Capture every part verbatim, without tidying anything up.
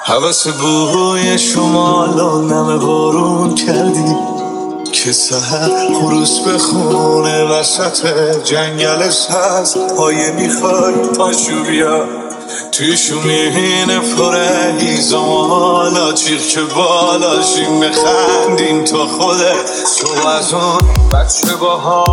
حوث بوی شمال و نم بارون کردی که سحر خروس بخونه وسط جنگل سبز. پایه میخوای پاشو بیا توی شومینه پره هیزمالا چیخ که بالاشیم بخندین تو خوده تو از اون بچه با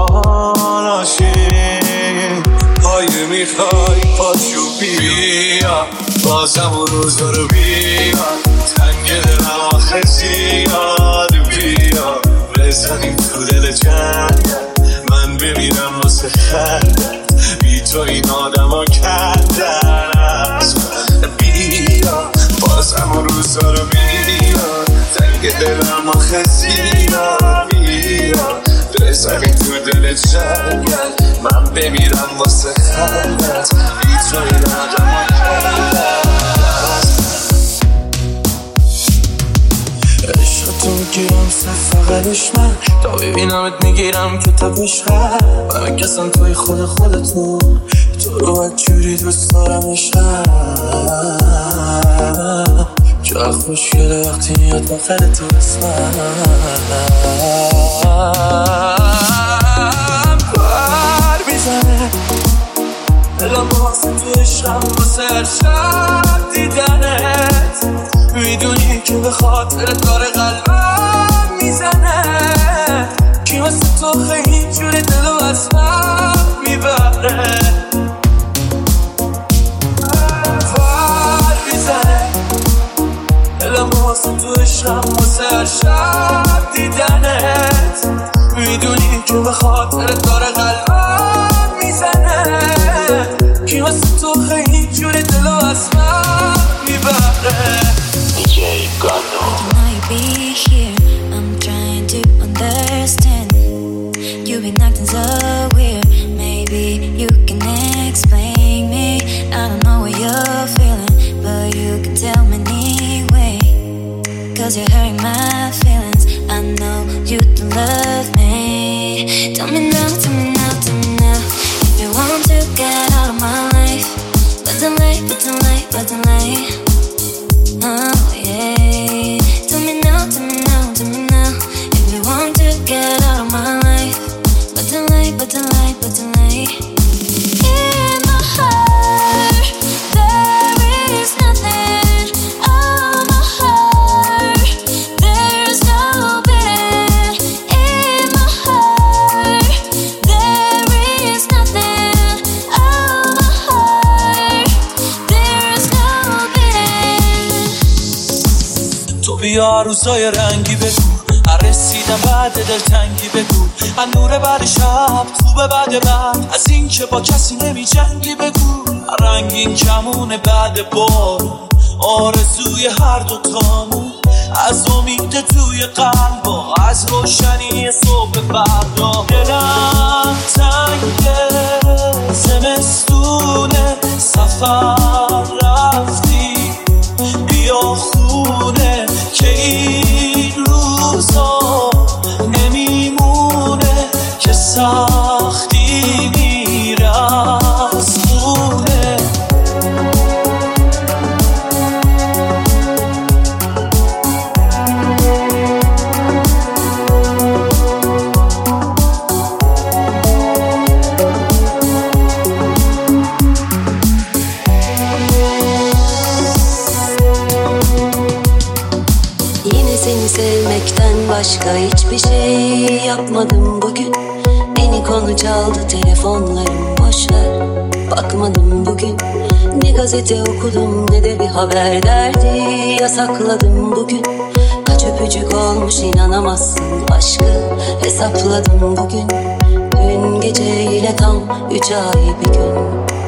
حالاشیم. پایه میخوای پاشو بیا بازم اون روزا رو بیا تنگ دلم آخه زیاد بیا بزنیم تو دل جنگل من بمیرم واسه خندت بی تو این آدم ها کردن است. بیا بازم اون روزا رو بیا تنگ دلم آخه زیاد بیا بزنیم تو دل جنگل من بمیرم واسه خندت بی تو این آدم ها کردن است. عشقتو میگیرم صرف فقطش من تا ببینمت میگیرم که تبش خر و من کسم توی خود خودتون تو رو باید جوری دوست دارم عشقم چقدر خوشگله وقتی میاد داخل تو اسمم بر میزنه دلم واسه تو عشقم واسه هر شب دیدنت میدونی که به خاطر داره قلبم میزنه که واسه تو خیلی جوری دلو از من میبره فر میزنه دلم واسه تو عشقم واسه هر شب دیدنت میدونی که به خاطر داره قلبم میزنه که واسه تو خیلی جوری دلو از من میبره. I might be here, I'm trying to understand. You've been acting so weird, maybe you can explain me. I don't know what you're feeling, but you can tell me anyway. Cause you're hurting my feelings, I know you don't love me. Tell me now, tell me now, tell me now if you want to get out of my life. But don't late, but don't late, but don't late. Oh yeah. Tell me now, tell me now, tell me now if you want to get out of my life. But don't late, but don't late, but don't late. In my heart there is nothing. Oh my heart there's no beating. In my heart there is nothing. Oh my heart there's no beating. تو بیا روزای رنگی بگو رسیدم بعد دلتنگی بگو نور بعد شب خوبه بعد بعد از این که با کسی نمی جنگی بگو رنگین کمونه بعد بارون آرزوی هر دو تامون از امید توی قلب و از روشنی صبح فردا. دلم تنگه زمستونه سفر رفتی بیا خونه که این روزا نمیمونه که سختی میره از خونه. Sevmekten başka hiçbir şey yapmadım bugün. Beni konu çaldı telefonlarım boşver. Bakmadım bugün. Ne gazete okudum ne de bir haber derdi yasakladım bugün. Kaç öpücük olmuş inanamazsın aşkı hesapladım bugün. Dün geceyle tam üç ay bir gün.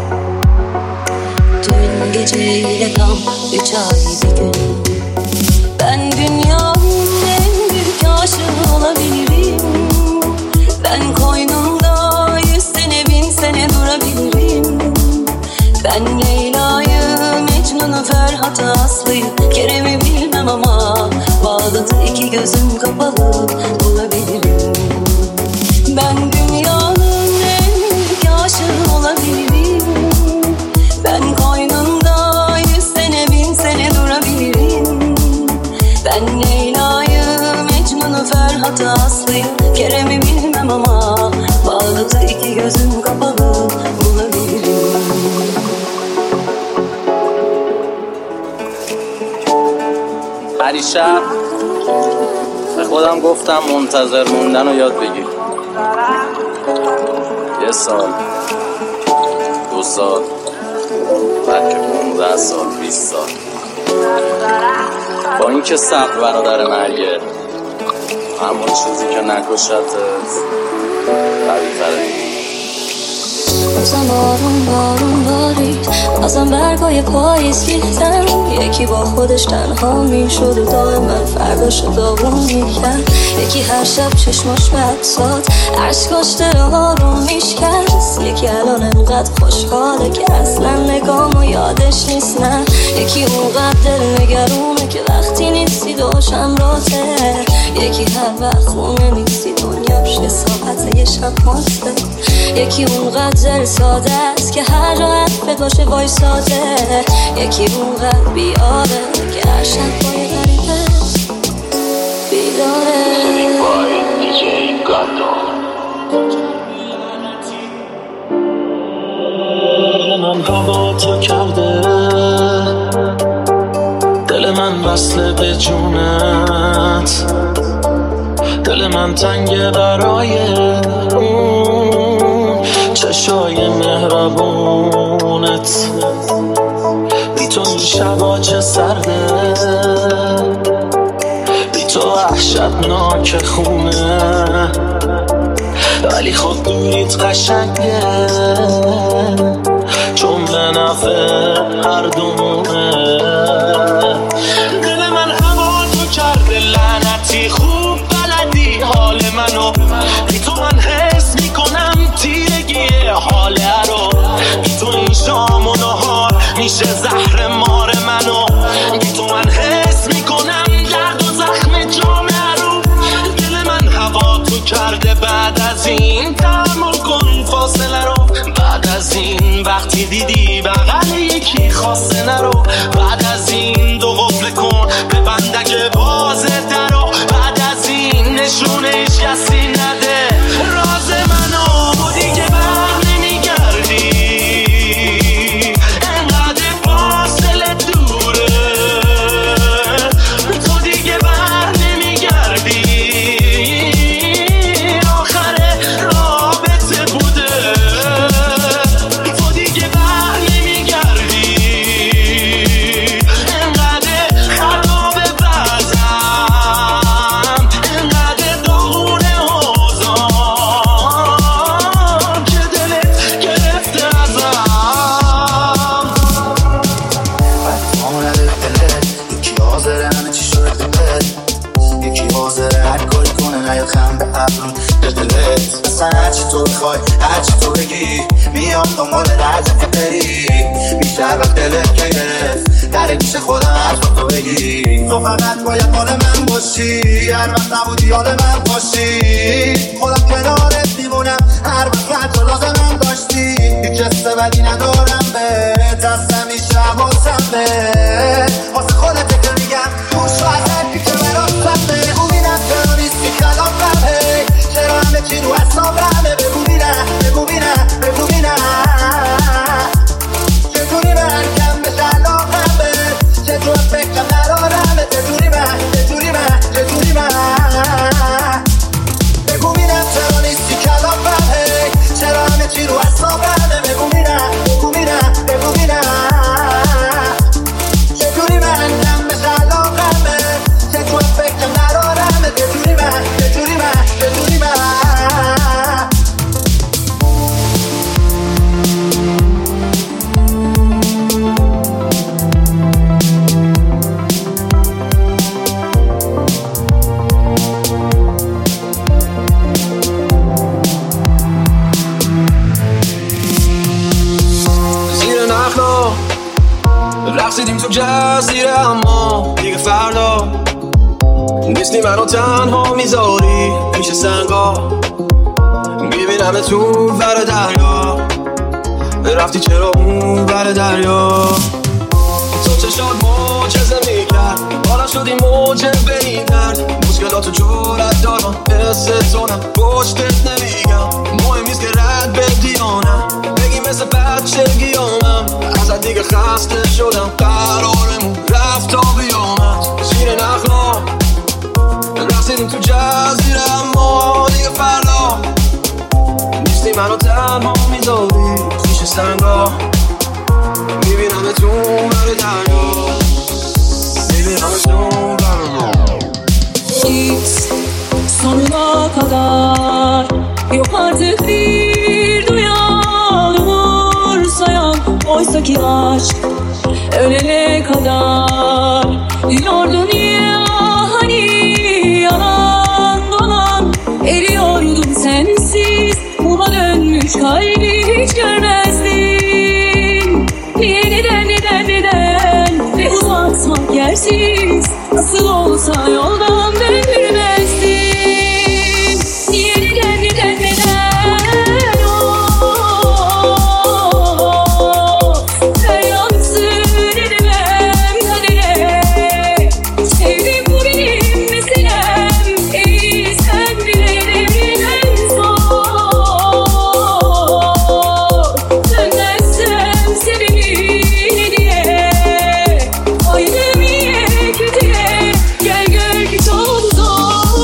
Dün geceyle tam üç ay bir gün. Ben dünyanın en büyük aşığı olabilirim. Ben koynumda yüz sene bin sene durabilirim. Ben Leyla'yı, Mecnun'u, Ferhat'ı, Aslı'yı, Kerem'i bilmem ama bağladı iki gözüm kapalı bulabilirim. Ben dünyanın en büyük aşığı olabilirim. Ben koynumda yüz sene bin sene durabilirim. پریشب به خودم گفتم منتظر موندن رو یاد بگیر. یه سال، دو سال، بلکه پونزده سال، بیست سال، با اینکه صبر برادر مرگه، اما چیزی که نکشتت قوی تره. بازم بارون بارون بارید، بازم برگای پاییز ریختن، یکی با خودش تنها میشد و داغ من فرداشو داغون میکرد. یکی هر شب چشماش بحثات عشقاش دلها رو میشکست. یکی الان انقدر خوشحاله که اصلا نگامو یادش نیست. نه یکی اونقدر دل نگرونه که وقتی نیستی داشم راته. یکی هر وقت خونه نیستی دنیاش یه ساعت یه شب ماسته. یکی اونقدر دل ساده است که هر جا حرفت باشه وایساده. یکی اونقدر بیاره که هر شب بای غریبه بیداره. دل من هوا تو کرده، دل من وصله به جونت، دل من تنگ برای اون چشای مهربونت. بی تو این شبا چه سرده، بی تو وحشتناک خونه، ولی خود دوریت قشنگه چون به نفع هر دومونه. دل من هوا تو کرده لعنتی، خوب بلدی حال منو، بی تو من حس میکنم تیرگی حاله رو. بی تو این شام و نهار میشه زهر مار منو، بی تو من حس میکنم درد و زخم جامعه رو. دل من هوا تو کرده، بعد از این تحمل کن فاصله رو. بعد از این وقتی دیدی بغل یکی خواسته نرو. بعد از این دو قفل کن به بندک بازه درو. بعد از این نشونه هیچ کسی نده راز منو. دیگه بر نمیگردی، انقدر فاصله دوره، تو دیگه بر نمیگردی، آخر رابطه بوده. تو دیگه بر نمیگردی، انقدر خراب وضعم، انقدر داغونه اوضاعم که دلت گرفته ازم. آمده دلت یکی حاضره همه چی شده دلت، یکی حاضره هر کاری کنه نیاد خم به ابرود دلت. اصلا هرچی تو بخوای هرچی تو بگی میام دنبال رزت بری. بیشتر وقت دلت که گرفت در پیش خودم حرف تو بگی. تو فقط باید مال من باشی، هر وقت نبودی حال من باشی. خودم کنارت میمونم هر وقت تو لازم من داشتی. هیچ حس بدی ندارم بهت، از همیشه حواسم بهت. واسه خودت که میگم خوش و از حرفی که براسم به بگو بینم چرا نیستی خلافم. هی چرا همه چی رو حسابمه، بگو بینم بگو بینم بگو بینم چجوری من کم بشه علاقم بهت، چجور فکرم نرارمه، چجوری من چجوری من چجوری من بگو بینم چرا نیستی کلافم. هی چرا همه چی رو حسابمه، بگو بینم بگو بینم بگو بینم چجوری من کم بشه علاقم بهت، چجور فکرم نرارمه، چجوری من چجوری من چجوری من. رقصیدیم تو جزیره اما دیگه فردا نیستی، منو تنها میذاری پیش سنگا. میبینم تو ور دریا، رفتی چرا اون ور دریا. تو چشات معجزه میکرد، حالا شدی موجه بی درد. مشکلاتو جورت دارم مثل تونم پشتت نمیگم. مهم نیست که رد بدیانم، بگی مثل بچه گیامم. ازت دیگه خسته شدم، قرارمون رفت تا بیامد. زیر نخل داوی پیش سنگا میبینم تو بر دریا میبینم تو بر Hiç sonuna kadar yok artık bir duyan umursayan. Oysa ki aşk ölene kadar diyordun ya hani yalan dolan. Eriyordum sensiz buna dönmüş kalbi hiç görmezdin. Niye neden neden neden ve uzatmak yersiz nasıl olsa yoldan döndürmezdin. Niye neden neden neden oh, sen yansın edemem kadere. Sevdim bu benim meselem ey sen bilemedin zor. Dönmezsem sebebini diye ayrım iyiye kötüye gel gör ki çok zor.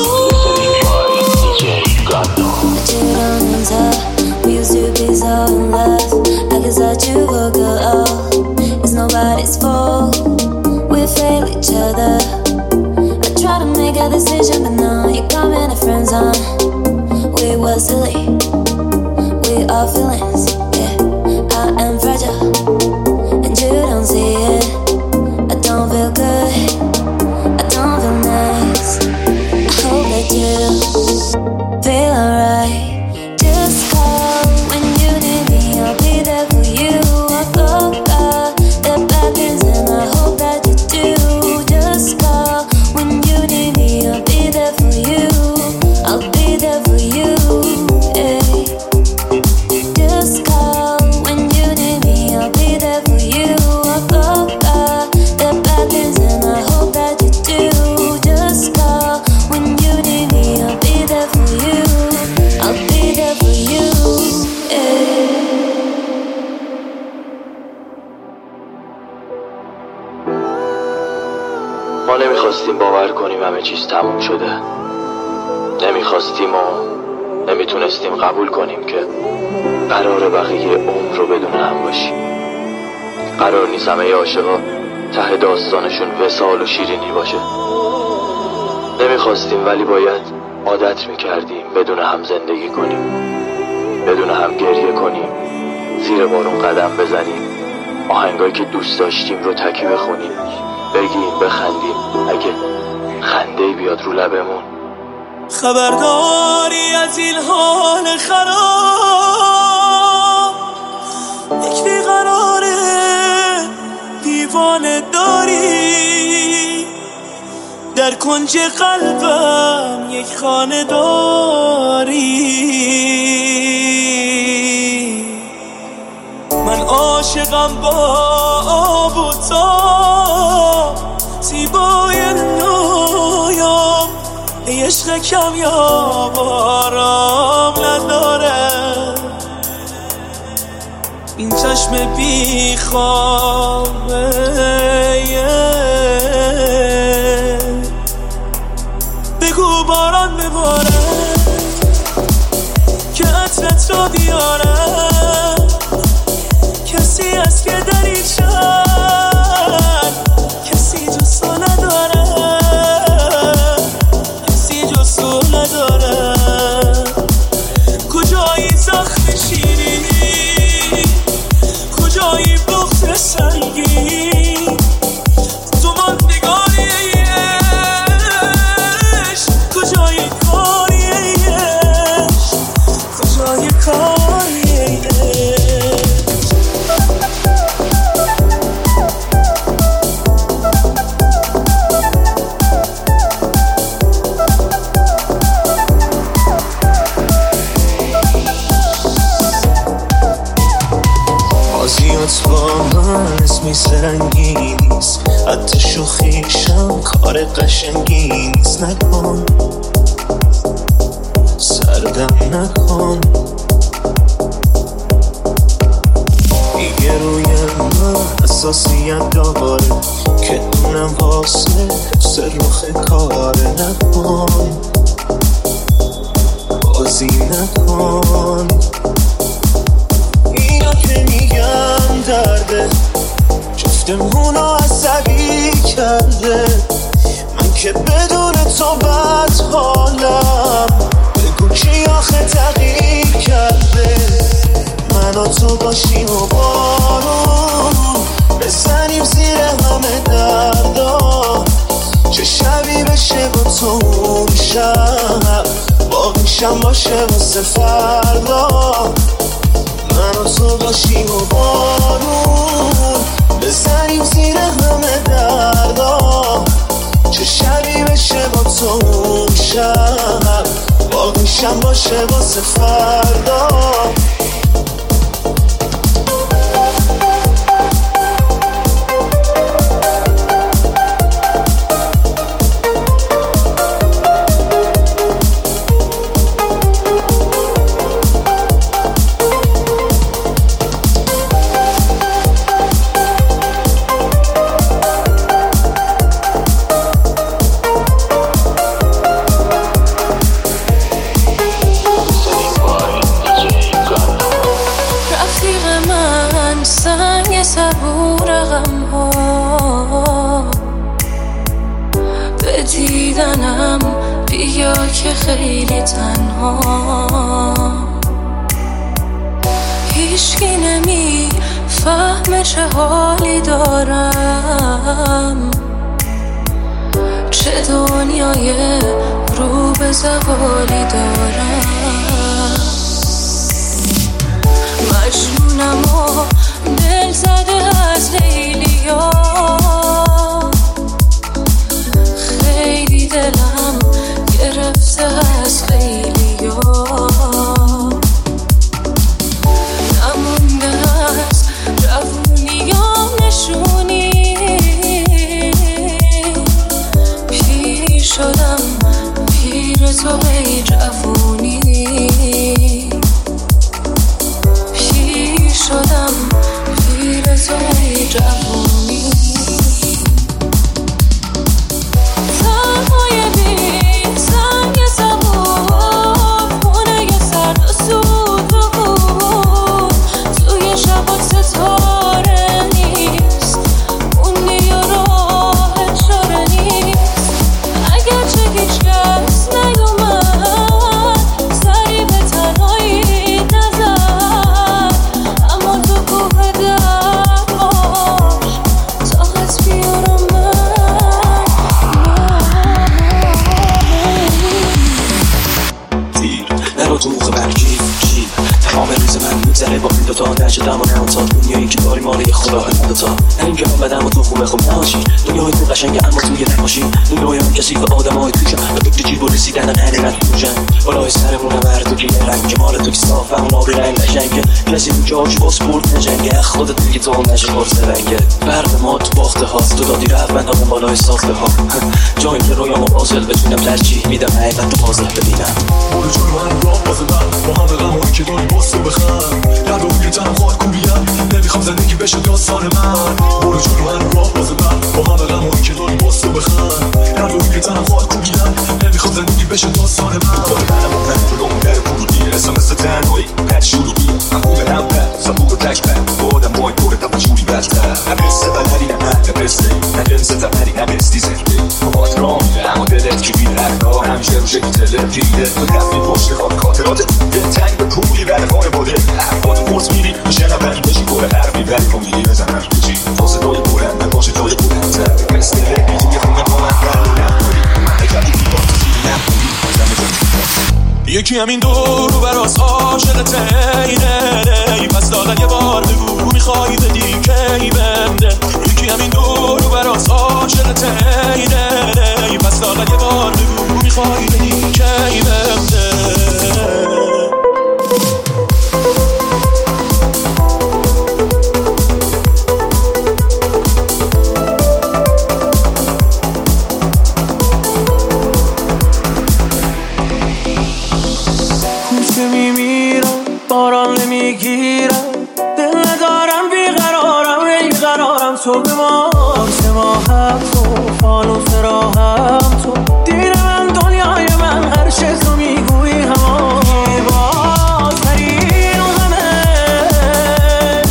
We used to be so in love. I guess that you would go, oh, it's nobody's fault. We fail each other. I try to make a decision, but now you come in a friend zone. We were silly. We are feelings, yeah. I am fragile, and you don't see it. I don't feel good. I don't feel nice. I hope that you feel alright. Just call when you need me, I'll be there for you. I forgot the bad things and I hope that you do. Just call when you need me, I'll be there for you. I'll be there for you, eh. Just call when you need me, I'll be there for you. I forgot the bad things and I hope that you do. Just call when you need me, I'll be there for you. I'll be there for you, eh. ما نمیخواستیم باور کنیم همه چیز تموم شده. نمیخواستیم و نمیتونستیم قبول کنیم که قراره بقیه عمر رو بدون هم باشیم. قرار نیست همه عاشقا ته داستانشون وصال و شیرینی باشه. نمیخواستیم ولی باید عادت میکردیم بدون هم زندگی کنیم، بدون هم گریه کنیم، زیر بارون قدم بزنیم، آهنگایی که دوست داشتیم رو تکی بخونیم، بگیم بخندیم اگه خنده بیاد رو لبمون. خبرداری از این حال خراب یک بیقراره دیوانه داری در کنج قلبم یک خانه داری. من عاشقم با آب و تاب زیبای نویام ای عشق کمیاب آرام نداره این چشم بی خوابه. بگو باران بباره که عطرت رو بیاره. کسی هست که در این شهر کسی جز تو نداره، کسی جز تو نداره. کجایی زخم شیرینی، کجایی بخت سنگین، تو ماندگاری عشق، کجایی کاری عشق، کجایی کاری عشق. بازیات با من اسمی سرنگی نیست، حتی شوخیشم کار قشنگی نیست. نکن سردم نکن دیگه روی من اساسیت داره که اونم واسه سر رخ کاره. نکن بازی نکن که میگن درده جفتمونو عصبی کرده. من که بدون تو بد حالم، بگو کی آخه تغییر کرده. من و تو باشیم و بارون بزنیم زیر همه دردا، چه شبی بشه با تو اون شب باقیشم باشه واسه فردا. من و تو باشیم و بارون بزنیم زیر همه دردا، چه شبی بشه با تو اون شب باقیشم باشه واسه فردا. که خیلی تنها هیچکی نمی فهم چه حالی دارم، چه دنیای رو به زوالی دارم. مجنونم و دل زده از لیلیا، خیلی دلم گرفته از خیلیا، نمونده از جوونیام نشونی. پیر شدم پیر تو ای جوونی، پیر شدم پیر تو ای جوونی. تنهای بی سنگ سبور خونه یه سرد و سود رو بود، توی شبات ستاره نیست، موندی و راحت شده نیست. اگر چه هیچ کس نیومد سری به تنهایی نزد، اما تو کوه دهاش طاقت بیارم من. تیر نرو تو موخ برگی شیر تمام روز من میگذره با این دوتا نشدم و نمتا. دنیایی که داری مالی خدا هم دوتا، نریم که هم بدم و تو خوبه خوب نباشی. دنیای تو قشنگه اما توی نباشی، دنیای هم کسی و آدم های توشن و فکر جیب و رسیدن هم نت توشن. بالای سرمون هم هر که یه رنگ مال تو که صاف همون آبی رنگ قشنگه، کسی رو جاش با سپورت نجنگه، خودت دیگه تو نشه قرص رنگه. فرق ما تو باخته هاست، تو دادی رفت من همون بالای ساخته ها. جایی که رویامو بازل بتونم ترجیح میدم حقیقت تو بازل ببینم. برو جلو من راه بازه من با همه غمایی که داری باز تو بخند، درد و روی تنم خواهد کوبیم، نمیخوام زندگی بشه داستان من. برو جلو من راه بازه من با همه غمایی که داری باز تو بخند، درد و روی تنم خواهد کوبیم، نمیخوام زندگی بشه داستان من. داره منم و من جلو اون در پرودیه اصلا مثل تنهایی پد شروعیه. من خوبه هم پد صبور و تک پد با آدم مای دوره تا جوری بدتر. نبسته بلدی نه من نبسته نبسته تبری نبستی زنده با راه میره، اما دلت که بیره هرگاه همیشه رو شکل تلفیه. تو دفعی پشت خواب خاطراتت یه تنگ به پولی بره خانه باده، حرفات پرس میری میشه نبری بشی گره حرفی بری کن میری بزن حرف بچی فاسه دای بلنده باشه دای بلندتر مثل ربی توی خونه با من بر نکنی من نکردی بیبار تو زیر نکنی زمه جا یکی همین دور رو براز عاشقت اینه، پس دادن یه بار بگو میخوایی بدی کی بنده. یکی همین دور رو براز عاشقت اینه، پس دادن یه بار بگو میخوایی بدی کی بنده. باران نمیگیرم دل ندارم بیقرارم بیقرارم تو به ما سه ماهم تو فانوس راهم تو دیر من دنیای من هر چه تو میگویی همان بازترین و همه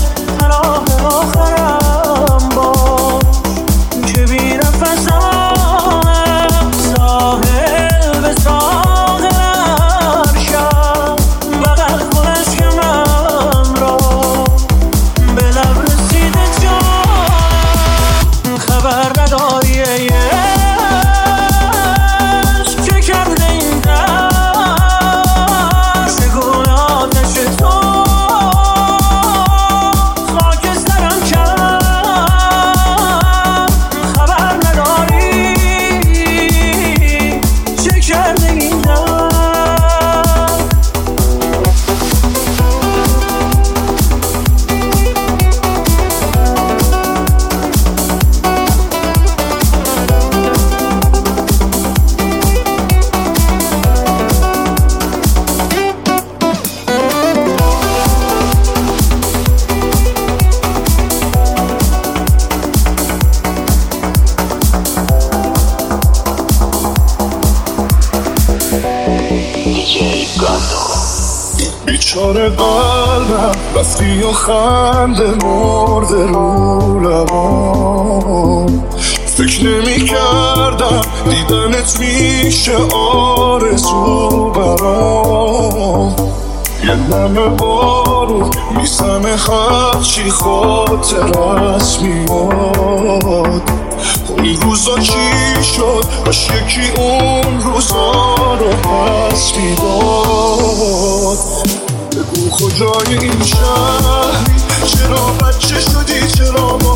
دچار قلبم رفتی و خنده مرده رو لبام فکر نمی کردم دیدنت میشه آرزو برام یه نمه بارون میزنه هرچی خاطرت میاد اون روزا چی شد باش یکی اون روزا رو پس میداد بگو کجای این شهری چرا بچه شدی چرا